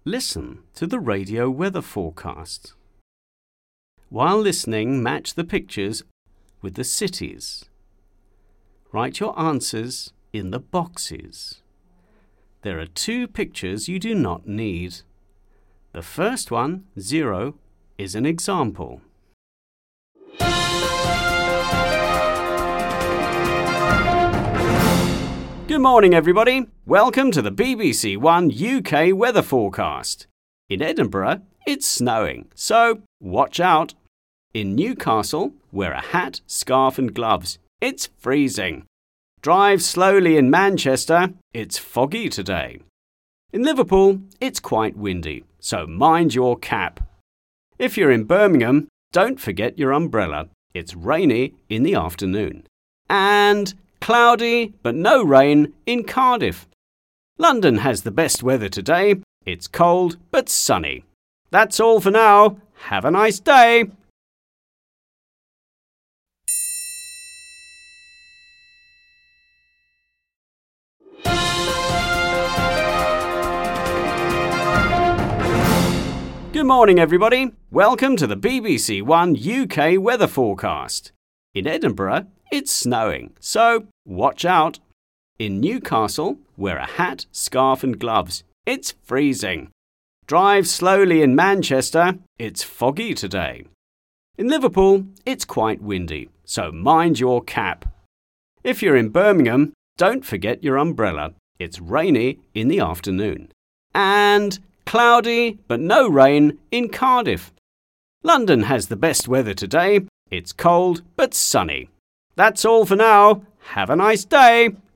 Listen to the radio weather forecast. While listening, match the pictures with the cities. Write your answers in the boxes. There are 2 pictures you do not need. The first one, 0, is an example. Good morning, everybody. Welcome to the BBC One UK weather forecast. In Edinburgh, it's snowing, so watch out. In Newcastle, wear a hat, scarf and gloves. It's freezing. Drive slowly in Manchester. It's foggy today. In Liverpool, it's quite windy, so mind your cap. If you're in Birmingham, don't forget your umbrella. It's rainy in the afternoon. And cloudy but no rain in Cardiff. London has the best weather today. It's cold but sunny. That's all for now. Have a nice day. Good morning, everybody. Welcome to the BBC One UK weather forecast. In Edinburgh, it's snowing, so watch out. In Newcastle, wear a hat, scarf and gloves. It's freezing. Drive slowly in Manchester. It's foggy today. In Liverpool, it's quite windy, so mind your cap. If you're in Birmingham, don't forget your umbrella. It's rainy in the afternoon. And cloudy but no rain in Cardiff. London has the best weather today. It's cold but sunny. That's all for now. Have a nice day.